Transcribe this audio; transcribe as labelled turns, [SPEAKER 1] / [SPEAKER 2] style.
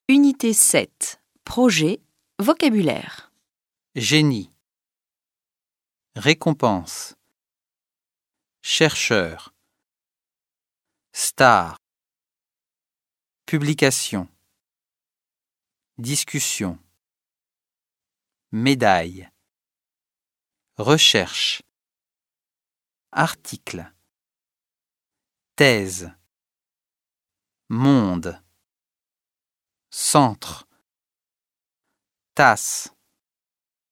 [SPEAKER 1] Unité 7. Projet. Vocabulaire.
[SPEAKER 2] Génie. Récompense. Chercheur. Star. Publication. Discussion. Médaille. Recherche. Article. Thèse. Monde. Centre. Tasse.